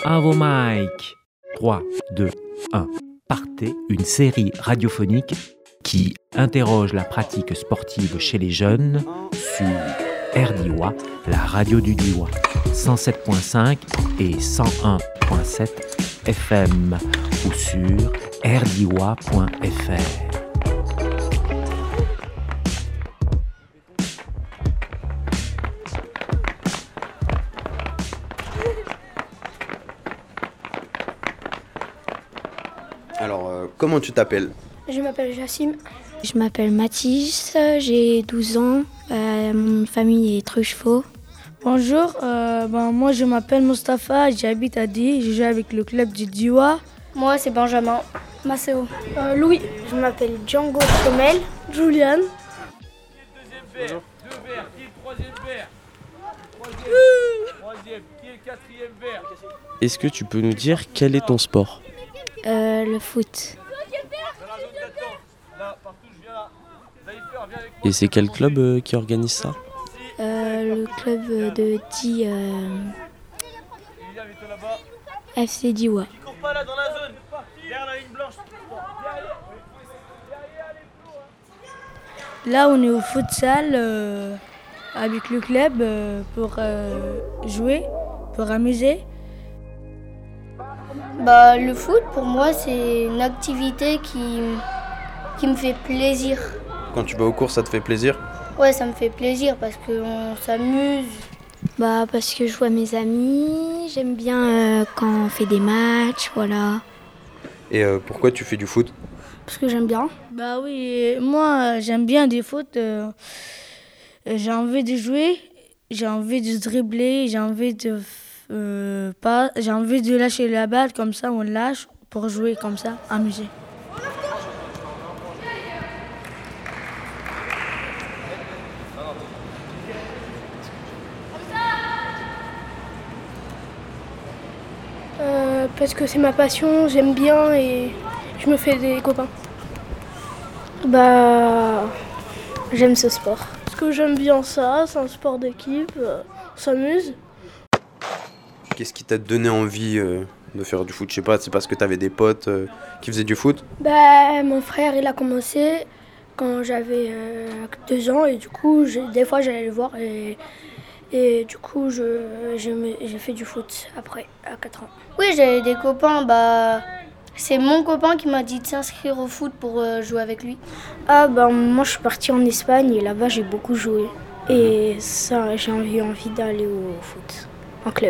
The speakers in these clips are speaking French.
À vos mics. 3, 2, 1. Partez, une série radiophonique qui interroge la pratique sportive chez les jeunes sur RDIWA, la radio du Diois, 107.5 et 101.7 FM ou sur rdiwa.fr. Alors, comment tu t'appelles ? Je m'appelle Jassim. Je m'appelle Mathis, j'ai 12 ans, mon famille est Truchefaux. Bonjour, moi je m'appelle Mustapha, j'habite à Die, je joue avec le club du Diois. Moi c'est Benjamin. Maceo. Louis. Je m'appelle Django Chomel. Julian. Deuxième verre, 2 verres, qui est le troisième verre ? Troisième, qui est le quatrième verre ? Est-ce que tu peux nous dire quel est ton sport ? Le foot. Et c'est quel club qui organise ça ? Le club de Die FC Diois. Qui court pas là dans la zone, derrière la ligne blanche. Là on est au futsal avec le club pour jouer, pour amuser. Le foot pour moi c'est une activité qui me fait plaisir. Quand tu vas aux cours, ça te fait plaisir ? Ouais, ça me fait plaisir parce qu'on s'amuse. Parce que je vois mes amis, j'aime bien quand on fait des matchs, voilà. Et pourquoi tu fais du foot ? Parce que j'aime bien. Oui, moi j'aime bien des foot. J'ai envie de jouer, j'ai envie de dribbler, j'ai envie de j'ai envie de lâcher la balle comme ça, on lâche pour jouer comme ça, amuser. Parce que c'est ma passion, j'aime bien et je me fais des copains. J'aime ce sport. Parce que j'aime bien ça, c'est un sport d'équipe, on s'amuse. Qu'est-ce qui t'a donné envie de faire du foot ? Je sais pas, c'est parce que t'avais des potes qui faisaient du foot ? Mon frère il a commencé quand j'avais 2 ans et du coup des fois j'allais le voir et du coup j'ai fait du foot après à 4 ans. Oui, j'avais des copains. C'est mon copain qui m'a dit de s'inscrire au foot pour jouer avec lui. Moi je suis partie en Espagne et là-bas j'ai beaucoup joué. Et ça, j'ai envie d'aller au foot, en club.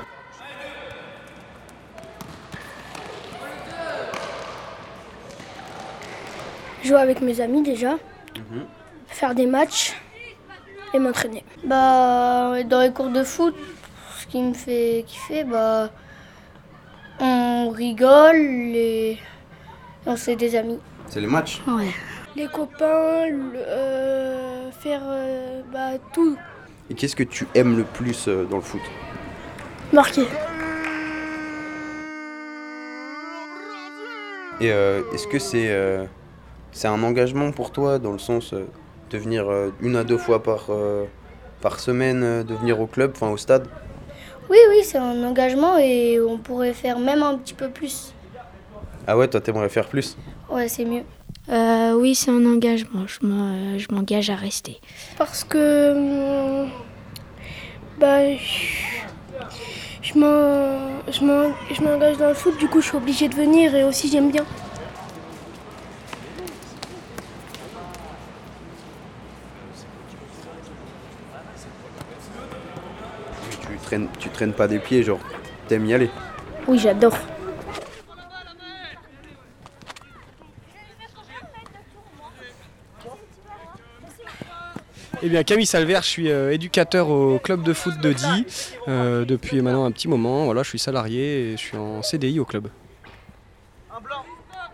Jouer avec mes amis déjà, faire des matchs et m'entraîner. Dans les cours de foot, ce qui me fait kiffer, on rigole et on se fait des amis. C'est les matchs ? Ouais. Les copains, faire tout. Et qu'est-ce que tu aimes le plus dans le foot ? Marquer. Et est-ce que c'est un engagement pour toi dans le sens de venir 1 à 2 fois par semaine, de venir au club, au stade ? Oui, c'est un engagement et on pourrait faire même un petit peu plus. Ah ouais, toi t'aimerais faire plus ? Ouais, c'est mieux. Oui, c'est un engagement, je m'engage à rester. Parce que je m'engage dans le foot, du coup je suis obligée de venir et aussi j'aime bien. Tu traînes pas des pieds, genre t'aimes y aller ? Oui, j'adore. Eh bien, Camille Salver, je suis éducateur au club de foot de Die depuis maintenant un petit moment. Voilà, je suis salarié et je suis en CDI au club. Un blanc.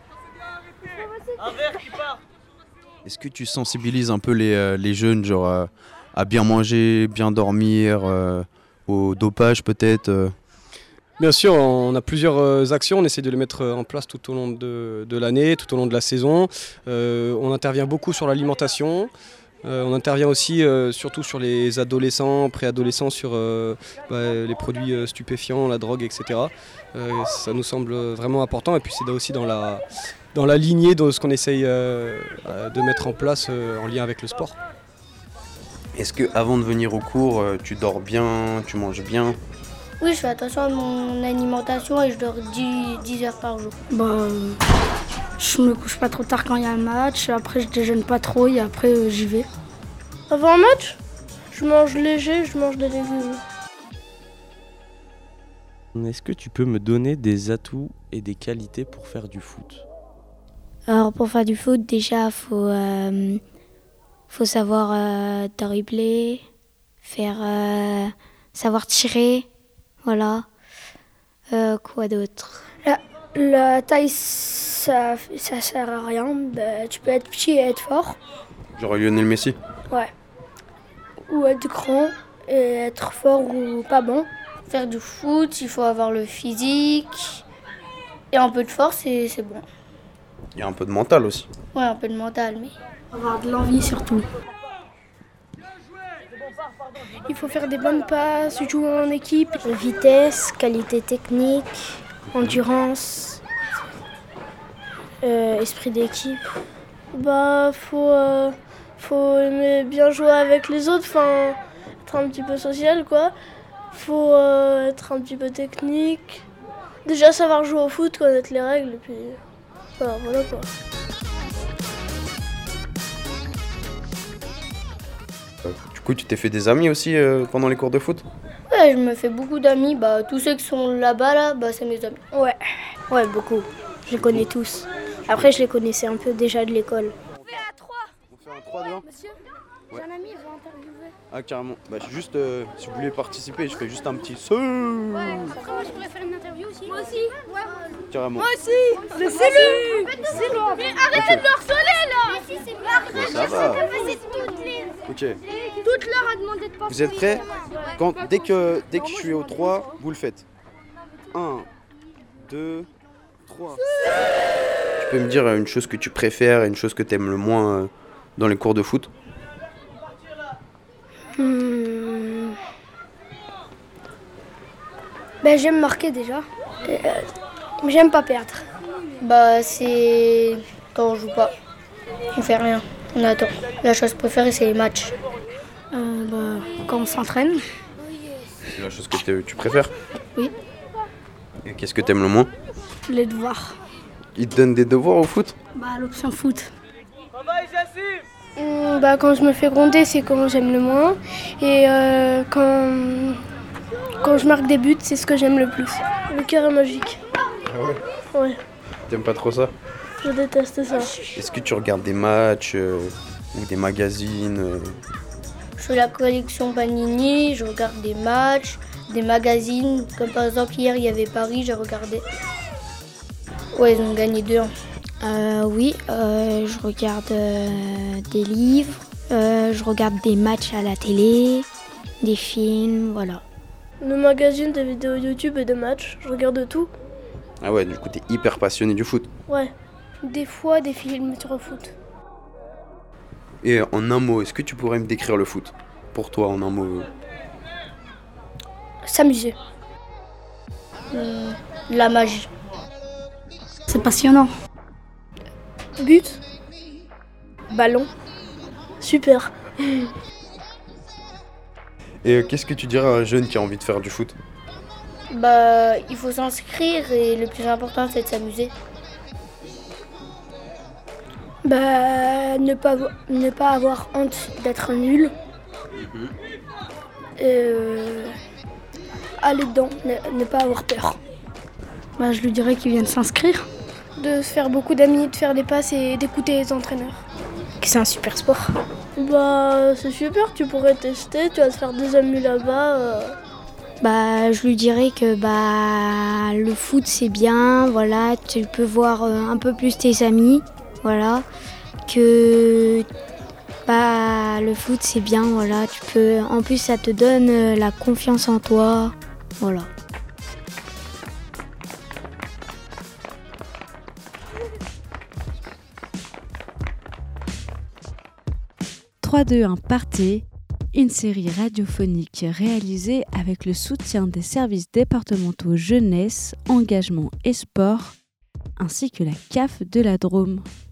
Un vert qui part. Est-ce que tu sensibilises un peu les jeunes, genre à bien manger, bien dormir, au dopage peut-être Bien sûr, on a plusieurs actions, on essaie de les mettre en place tout au long de l'année, tout au long de la saison. On intervient beaucoup sur l'alimentation. On intervient aussi surtout sur les adolescents, préadolescents, sur les produits stupéfiants, la drogue, etc. Ça nous semble vraiment important et puis c'est aussi dans la lignée de ce qu'on essaye de mettre en place en lien avec le sport. Est-ce qu'avant de venir au cours, tu dors bien, tu manges bien? Oui, je fais attention à mon alimentation et je dors 10 heures par jour. Je me couche pas trop tard quand il y a un match, après je déjeune pas trop et après j'y vais. Avant un match, je mange léger, je mange des légumes. Est-ce que tu peux me donner des atouts et des qualités pour faire du foot? Alors pour faire du foot, déjà faut savoir dribbler, savoir tirer, voilà. Quoi d'autre? La taille, ça sert à rien. Tu peux être petit et être fort. Genre Lionel Messi? Ouais. Ou être grand et être fort ou pas bon. Faire du foot, il faut avoir le physique et un peu de force et c'est bon. Il y a un peu de mental aussi. Ouais, un peu de mental, mais... Avoir de l'envie surtout. Il faut faire des bonnes passes, jouer en équipe. Vitesse, qualité technique, endurance, esprit d'équipe. Faut aimer bien jouer avec les autres, enfin, être un petit peu social, quoi. Faut être un petit peu technique. Déjà savoir jouer au foot, connaître les règles, et puis voilà quoi. Du coup, tu t'es fait des amis aussi pendant les cours de foot? Ouais, je me fais beaucoup d'amis. Tous ceux qui sont là-bas, c'est mes amis. Ouais, beaucoup. Je les connais tous. Après, je les connaissais un peu déjà de l'école. On fait à 3. On fait un 3 dehors? Monsieur, ouais. J'ai un ami, il veut interviewer. Ah, carrément. Juste, si vous voulez participer, je fais juste un petit... Ouais, après moi je pourrais faire une interview aussi. Moi aussi. Ouais. Carrément. Moi aussi. C'est lui. C'est lui. Mais arrêtez de le harceler là. Mais si, c'est pas. Bon, ça va. Ok. Toute l'heure à demander de pas. Vous êtes prêts? Dès que je suis au 3, vous le faites. 1, 2, 3. Tu peux me dire une chose que tu préfères et une chose que tu aimes le moins dans les cours de foot? J'aime marquer déjà. Mais j'aime pas perdre. C'est quand on joue pas. On fait rien. On attend. La chose préférée, c'est les matchs. Quand on s'entraîne. C'est la chose que tu préfères? Oui. Et qu'est-ce que tu aimes le moins? Les devoirs. Ils te donnent des devoirs au foot? L'option foot. Quand je me fais gronder, c'est quand j'aime le moins. Et quand je marque des buts, c'est ce que j'aime le plus. Le cœur est magique. Ah ouais? Ouais. T'aimes pas trop ça? Je déteste ça. Est-ce que tu regardes des matchs ou des magazines Je fais la collection Panini, je regarde des matchs, des magazines. Comme par exemple hier, il y avait Paris, j'ai regardé. Ouais, ils ont gagné 2-1. Oui, je regarde des livres, je regarde des matchs à la télé, des films, voilà. Le magazine, des vidéos YouTube et des matchs, je regarde tout. Ah ouais, du coup t'es hyper passionné du foot. Ouais, des fois des films sur le foot. Et en un mot, est-ce que tu pourrais me décrire le foot? Pour toi, en un mot. S'amuser. La magie. C'est passionnant. But. Ballon. Super. Et qu'est-ce que tu dirais à un jeune qui a envie de faire du foot? Il faut s'inscrire et le plus important, c'est de s'amuser. Ne pas avoir honte d'être nul. Aller dedans, ne pas avoir peur. Je lui dirais qu'il vient de s'inscrire. De se faire beaucoup d'amis, de faire des passes et d'écouter les entraîneurs. C'est un super sport. C'est super, tu pourrais tester, tu vas te faire des amis là-bas. Je lui dirais que le foot c'est bien, voilà, tu peux voir un peu plus tes amis, voilà, que le foot c'est bien, voilà, tu peux, en plus ça te donne la confiance en toi, voilà. 3, 2, 1, partez, une série radiophonique réalisée avec le soutien des services départementaux jeunesse, engagement et sport, ainsi que la CAF de la Drôme.